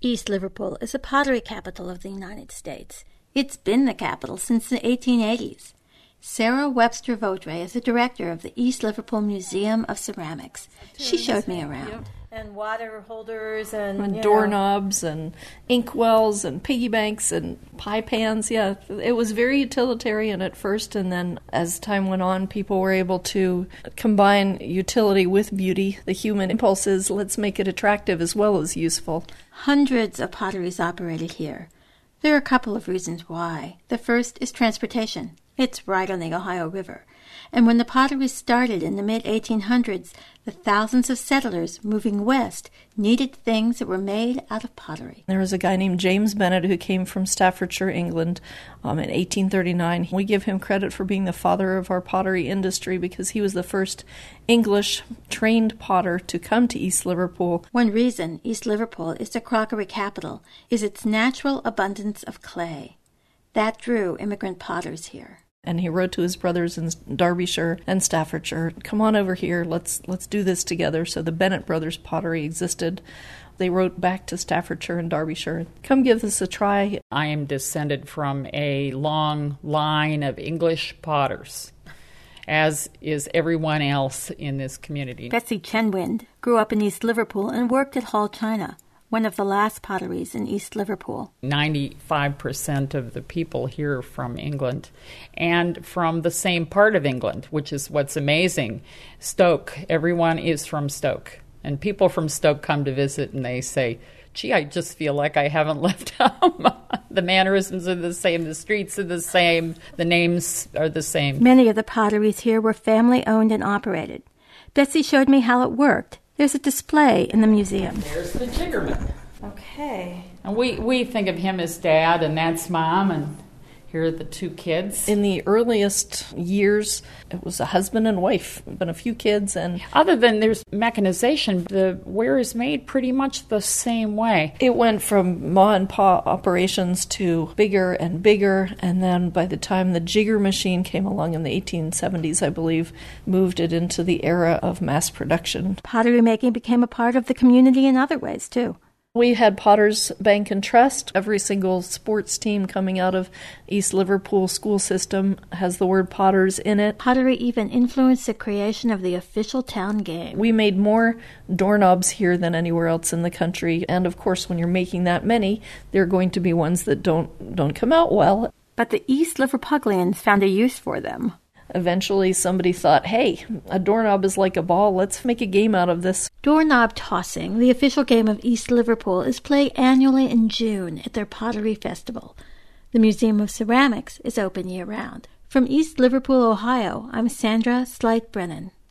East Liverpool is the pottery capital of the United States. It's been the capital since the 1880s. Sarah Webster Vaudrey is the director of the East Liverpool Museum of Ceramics. She showed me around. Yep. And water holders and doorknobs and inkwells and piggy banks and pie pans. Yeah, it was very utilitarian at first, and then as time went on, people were able to combine utility with beauty. The human impulse is, let's make it attractive as well as useful. Hundreds of potteries operated here. There are a couple of reasons why. The first is transportation. It's right on the Ohio River. And when the pottery started in the mid-1800s, the thousands of settlers moving west needed things that were made out of pottery. There was a guy named James Bennett who came from Staffordshire, England, in 1839. We give him credit for being the father of our pottery industry because he was the first English-trained potter to come to East Liverpool. One reason East Liverpool is the crockery capital is its natural abundance of clay. That drew immigrant potters here. And he wrote to his brothers in Derbyshire and Staffordshire, come on over here, let's do this together. So the Bennett brothers pottery existed. They wrote back to Staffordshire and Derbyshire, come give this a try. I am descended from a long line of English potters, as is everyone else in this community. Betsy Chenwind grew up in East Liverpool and worked at Hall China, one of the last potteries in East Liverpool. 95% of the people here are from England and from the same part of England, which is what's amazing. Stoke, everyone is from Stoke. And people from Stoke come to visit and they say, gee, I just feel like I haven't left home. The mannerisms are the same, the streets are the same, the names are the same. Many of the potteries here were family-owned and operated. Betsy showed me how it worked. There's a display in the museum. There's the Jiggerman. Okay. And we think of him as Dad, and that's Mom, and here are the two kids. In the earliest years, it was a husband and wife, but a few kids. And other than there's mechanization, the ware is made pretty much the same way. It went from ma and pa operations to bigger and bigger, and then by the time the jigger machine came along in the 1870s, I believe, moved it into the era of mass production. Pottery making became a part of the community in other ways, too. We had Potters Bank and Trust. Every single sports team coming out of East Liverpool school system has the word Potters in it. Pottery even influenced the creation of the official town game. We made more doorknobs here than anywhere else in the country. And of course, when you're making that many, there are going to be ones that don't come out well. But the East Liverpudlians found a use for them. Eventually, somebody thought, hey, a doorknob is like a ball. Let's make a game out of this. Doorknob tossing, the official game of East Liverpool, is played annually in June at their Pottery Festival. The Museum of Ceramics is open year-round. From East Liverpool, Ohio, I'm Sandra Sleight Brennan.